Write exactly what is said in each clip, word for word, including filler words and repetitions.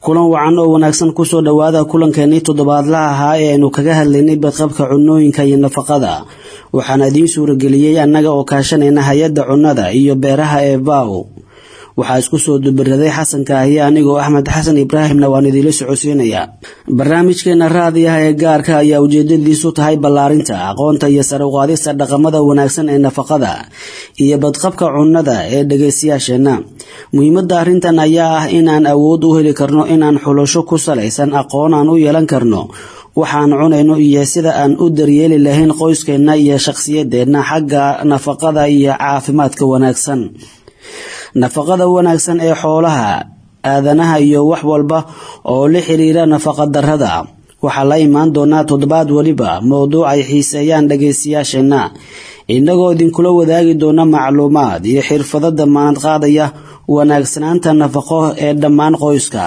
kulan wacan oo wanaagsan ku soo dhawaada kulankeennii toddobaadlaha ahaa ee aynu kaga hadlaynay badqabka cunnooyinka iyo nafaqada waxaana idiin suurageliyey annaga oo kaashanayna hay-adda cunnada iyo beeraha ee V A O waxaa isku soo dubaraday Xasan Kaahiye anigoo Axmed Xasan Ibraahimna waan idin la socodsiinaya barnaamijkeena raadiyaha ee gaarka ayaa ujeedadiisu tahay ballaarinta aqoonta iyo sare u qaadista dhaqamada wanaagsan ee nafaqada iyo badqabka cunnada ee dhageystayaasheena muhiimadda arrintan ayaa ah inaan awood u heli karno inaan xulasho ku salaysan aqoon aan u yeelan karno waxaan cunayno iyo sida aan u daryeeli lahayn qoyskeena iyo shakhsiyadeena xagga nafaqada iyo caafimaadka wanaagsan nafaqada wanaagsan ee xoolaha aadanaha iyo wax walba oo la xiriira nafaqa darrada waxa la imaan doona toddobaad waliba mowduuc ay xiiseeyaan dhageystayaasheena inagoo idin kula wadaagi doona macluumaad iyo xirfado damaanad qaadaya wanaagsanaanta nafaqo ee dhammaan qoyska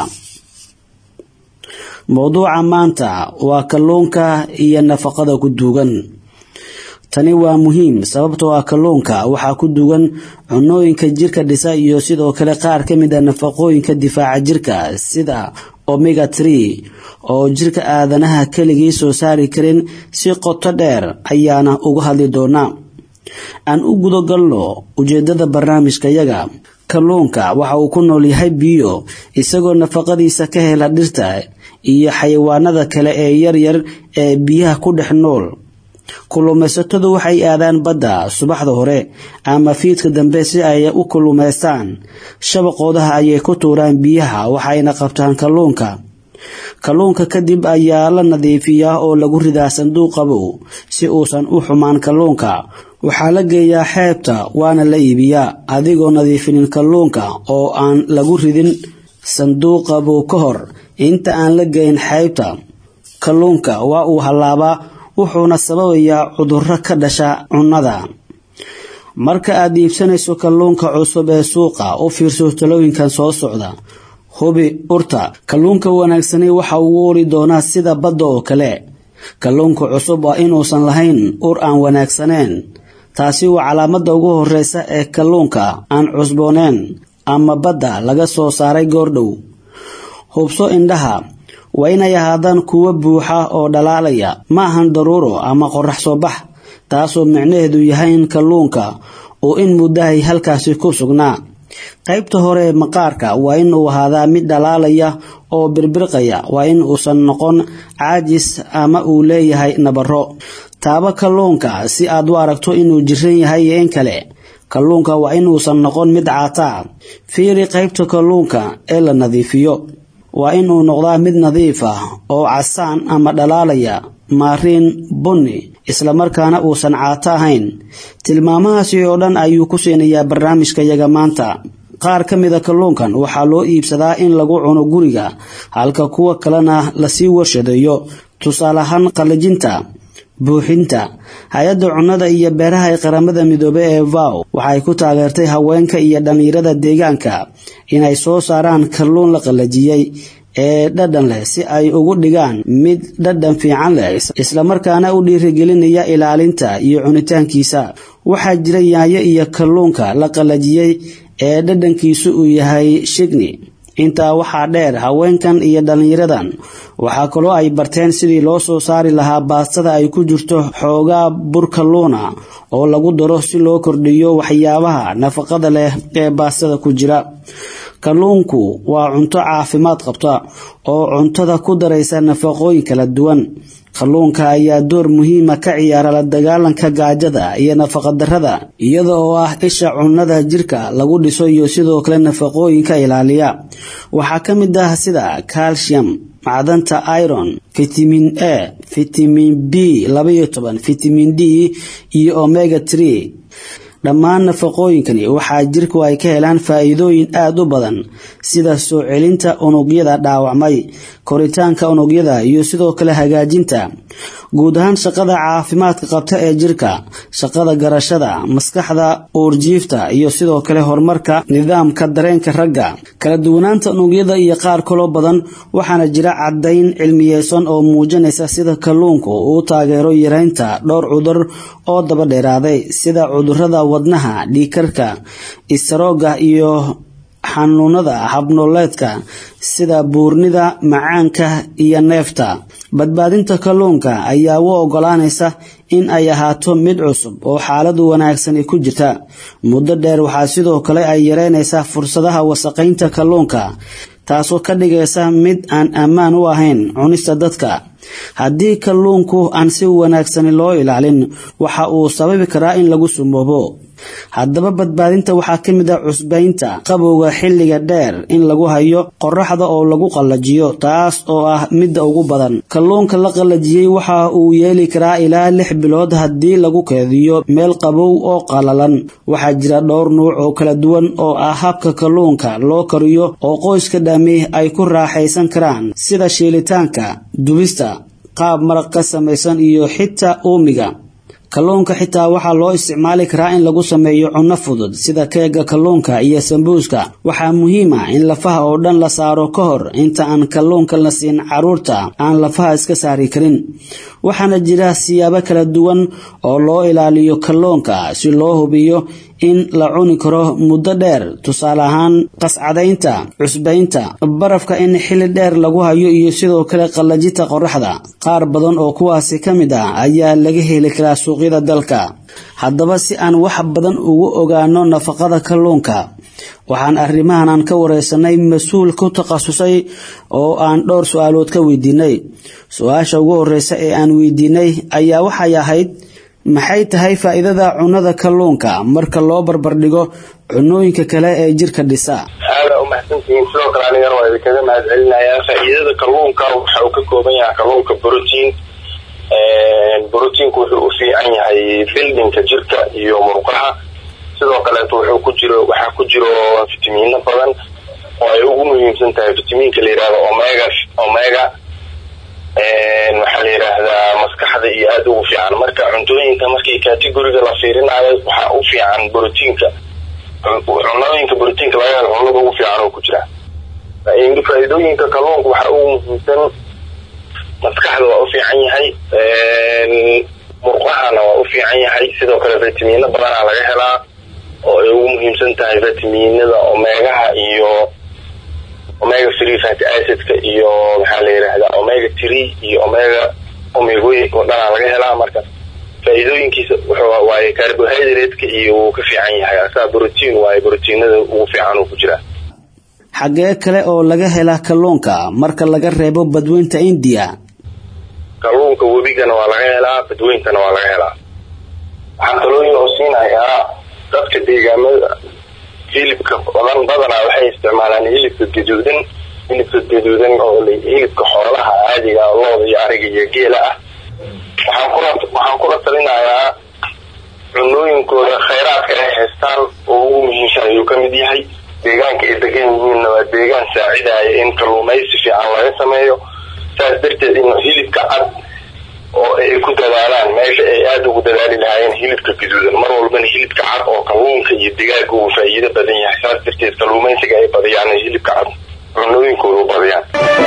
mowduuca maanta waa kalluunka iyo nafaqada ku duugan tani waa muhiim sababtoo ah kalluunka waxaa ku duugan cunnooyinka jirka dhisa iyo sidoo kale qaar ka mid ah nafaqooyinka difaaca jirka sida omega three oo jirka aadanaha keligii soo saari karin si qoto dheer ayaana uga hadli doonaa aan u gudo galno ujeedada barnaamijkayaga kalluunka waxa uu ku nool yahay biyo isagoo nafaqadiisa ka hela dhirta iyo xayawaanada kale ee yaryar ee biyaha ku dhex nool kulumaysatadu waxay aadaan badda subaxda hore ama fiidka dambe si ay u kulumaystaan shabaqoodaha ayay ku tuuraan biyaha waxayna qabtaan kalluunka kalluunka kadib ayaa la nadiifiyaa oo lagu ridaa sanduuq qabow si uusan u xumaan kalluunka waxaa la geeyaa xeebta waana la iibiyaa adigoo nadiifinin kalluunka oo aan lagu ridin sanduuq qabow ka hor inta aan la geyn xeebta kalluunka waa uu halaabaa wuxuuna sababayaa cudurro ka dhasha cunnada marka aad iibsanayso kalluunka cusub ee suuqa u fiirso talooyinkan soo socda hubi urta kalluunka wanaagsani waxa uu uri doonaa sida badda oo kale kalluunka cusub waa inuusan lahayn ur aan wanaagsaneen taasi waa calaamadda ugu horeysa ee kalluunka aan cusbooneen ama badda laga soo saaray goordhow hubso indhaha waa inay ahaadaan kuwa buuxa oo dhalaalaya ma ahan daruuro ama qorax soo bax taasoo micnaheedu yahay in kalluunka oo in muddahay halkaasi ku sugnaa qaybta hore ee maqaarka waa in uu ahaadaa mid dhalaalaya oo birbirqaya waa in uusan noqon caajis ama uu leeyahay nabaro taaba kalluunka si aad u aragto inuu jiran yahay iyo in kale kalluunka waa in uusan noqon mid caataa fiiri qaybta kalluunka ee la nadiifiyo waa inuu noqdaa mid nadiif ah oo casaan ama dhalaalaya maariin bunni isla markaana uusan caato ahayn tilmaamahaasi oo dhan ayuu ku siinayaa barnaamijkayaga maanta qaar ka mid a kalluunkan waxaa loo iibsadaa in lagu cuno guriga halka kuwa kalena lasii warshadeeyo tusaale ahaan qalajinta buuxinta hay-adda cunnada iyo beeraha ee qaramada midoobay ee V A O waxay ku taageertay haweenka iyo dhalinyarada deegaanka inay soo saaraan kalluun la qalajiyey ee dhadhan leh si ay ugu dhigaan mid dhadhan fiican leh isla markaana u dhiirigelinaya ilaalinta iyo cunitaankiisa waxaa jira yaanyo iyo kalluunka la qalajiyey ee dhadhankiisu uu yahay shigni intaa waxaa dheer haweenkan iyo dhalinyaradan waxaa kaloo ay barteen sidii loo soo saari lahaa baastada ay ku jirto xoogaa bur kalluuna oo lagu daro si loo kordhiyo waxyaabaha nafaqada leh ee baastada ku jira kalluunku waa cunto caafimaad qabta oo cuntada ku daraysa nafaqooyin kala duwan kalluunka ayaa door muhiima ka ciyaara la dagaalanka gaajada iyo nafaqa darrada iyada oo ah isha cunnada jirka lagu dhiso iyo sidoo kale nafaqooyinka ilaaliya waxaa ka mid ah sida calcium macdanta iron vitamin A vitamin B laba iyo toban vitamin D iyo omega three dhammaan nafaqooyinkani waxaa jirku ay ka helaan faa'iidooyin aad u badan sida soo celinta unugyada dhaawacmay koritaanka unugyada iyo sidoo kale hagaajinta guud ahaan shaqada caafimaadka qabta ee jirka shaqada garashada maskaxda uurjiifta iyo sidoo kale horumarka nidaamka dareenka ragga kala duwanaanta unugyada iyo qaar kaloo badan waxaana jira caddayn cilmiyeysan oo muujinaysa sida kalluunku uu taageero yareynta dhowr cudur oo daba dheeraaday sida cudurrada wadnaha dhiigkarka istaroogga iyo xanuunada habnoleedka sida buurnida, macaanka iyo neefta. badbaadinta kalluunka ayaa u ogolaanaysa in ay ahaato mid cusub oo xaaladu wanaagsan ku jirta muddo dheer. waxaa sidoo kale ay yareynaysaa fursadaha wasaqaynta kalluunka, taasoo ka dhigaysa mid aan ammaan u ahayn cunista dadka. haddii kalluunku aan si wanaagsan loo ilaalin, waxa uu sababi karaa in lagu sumoobo. haddaba badbaadinta waxaa ka mid ah cusbaynta qabowga xilliga dheer, in lagu hayo qoraxda oo lagu qallajiyo, taas oo ah midda ugu badan. kalluunka la qallajiyey waxa uu yeeli karaa ilaa lix bilood haddii lagu keediyo meel qabow oo qalalan. waxaa jira dhowr nuuc oo kala duwan oo ah habka kalluunka loo kariyo oo qoyska dhami ay ku raaxaysan karaan, sida shiilitaanka, dubista, qaab maraq ka samaysan iyo xitaa uumiga. kalluunka xitaa waxaa loo isticmaali karaa in lagu sameeyo cunno fudud sida keega kalluunka iyo sambuuska. waxaa muhiim ah in lafaha oo dhan la saaro ka hor inta aan kalluunka la siin carruurta aan lafaha iska saari karin. waxaana jira siyaabo kala duwan oo loo ilaaliyo kalluunka si loo hubiyo in la cuni karo muddo dheer. tusaale ahaan, qascadaynta, cusbaynta, barafka in xilli dheer lagu hayo iyo sidoo kale qallajinta qoraxda. qaar badan oo kuwaasi ka mid ah ayaa laga heli karaa suuqyada dalka. haddaba si aan wax badan ugu ogaano nafaqada kalluunka, waxaan arrimahan aan ka wareysanay mas-uul ku takhasusay oo aan dhowr su-aalood ka weydiinay. su-aasha ugu horeysa ee aan weydiinay ayaa waxay ahayd, maxay tahay faa'iidada cunada kalluunka marka loo barbardhigo cunooyinka kale ee jirka dhisa? aad u mahadsantihiin. sidoo kale aniga waa idinkaga mahadcelinayaa. faa'iidada kalluunka waxa uu ka kooban yahay kalluunka protein. brotiinku wuxuu u fiican yahay buildingka jirka iyo murqaha. sidoo kale wuxuu ku jiro waxa ku jiro fitamiino badan oo ay ugu muhiimsan tahay fitamiinka la yiraahdo omega omega een waxa la yiraahdaa maskaxda iyo aad ugu fiican. marka cuntooyinka markii category-ga la fiirinayo waxa u fiican brotiinka. cunooyinka brotiinka laga helo cunada ugu fiican oo ku jira. faa'iidooyinka kalluunka waxa ugu muhiimsan maskaxda waa u fiican yahay, een murqahana waa u fiican yahay. sidoo kale fitamiino badan laga helaa oo ay ugu muhiimsan tahay fitamiinada omega iyo omega three fatty acidka iyo waxa la yiraahdaa omega three iyo omega omega eight oo dhan laga helaa. marka faa'iidooyinkiisa wuxuu waaye carbohydrate-ka iyo uu ka fiican yahay asaa protein waaye proteinada ugu fiican oo ku jira. xagee kale oo laga helaa kalluunka marka laga reebo badweynta India? kalluunka webigana waa laga helaa, badweyntana waa laga helaa. waxaan kaloo inoo siinayaa dadka deegaamada hilibka badan badanaa waxay isticmaalaan hilibka gaduudan hilibka gaduudan oo hilibka xoolaha caadiga ah, looda iyo ariga iyo geela ah. waxaan kula waxaan kula talinayaa cunooyinkooda khayraadka ay haystaan oo ugu muhiimsan ayuu ka mid yahay. deegaanka ay degan yihiin waa deegaan saacidaya in kalluumaysi fiican laga sameeyo. saas darteed in hilibka cad oo ay ku dadaalaan meesha ay aad ugu dadaali lahaayeen hilibka gaduudan. mar walbana hilibka cad oo kalluunka iyo digaaga uu faa'iido badan yahay. saas darteed kalluumaysiga ay badiyaan hilibka cad cunooyinkooda u badiyaan.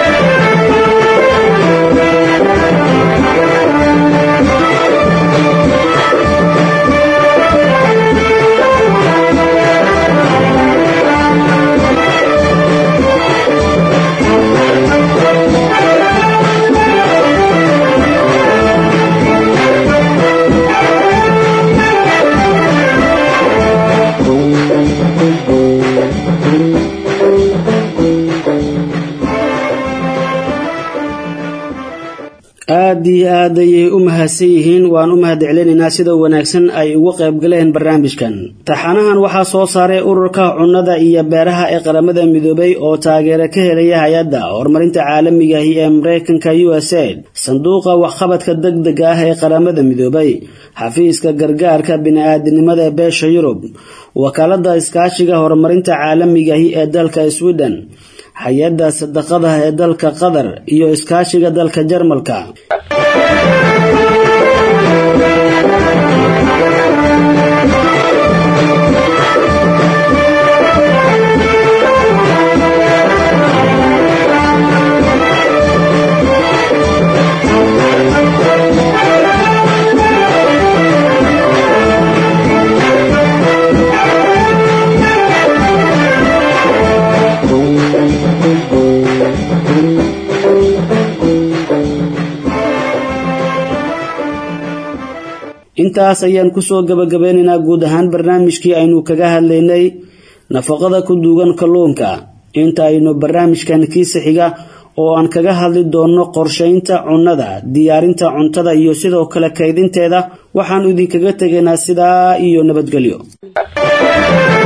aad iyo aad ayay u mahadsan yihiin. waan u mahadcelinaynaa sida wanaagsan ay uga qayb galeen barnaamijkan. taxanahan waxaa soo saaray ururka cunnada iyo beeraha ee qaramada midoobay oo taageero ka helaya hay-adda horumarinta caalamiga ah ee Mareykanka U S A I D, sanduuqa waxqabadka degdega ah ee qaramada midoobay, xafiiska gargaarka bini'aadanimada ee beesha Yurub, wakaalada iskaashiga horumarinta caalamiga ah ee dalka Sweden, hay-adda sadaqada ee dalka Qatar iyo iskaashiga dalka Jarmalka. intaas ayaan kusoo gabagabeynaynaa guud ahaan barnaamijkii aynu kaga hadlaynay nafaqada ku duugan kalluunka. inta aynu barnaamijkan kiisa xiga oo aan kaga hadli doono qorsheynta cunnada, diyaarinta cuntada iyo sidoo kale kaydinteeda, waxaan idinkaga tegaynaa sidaa iyo nabadgelyo.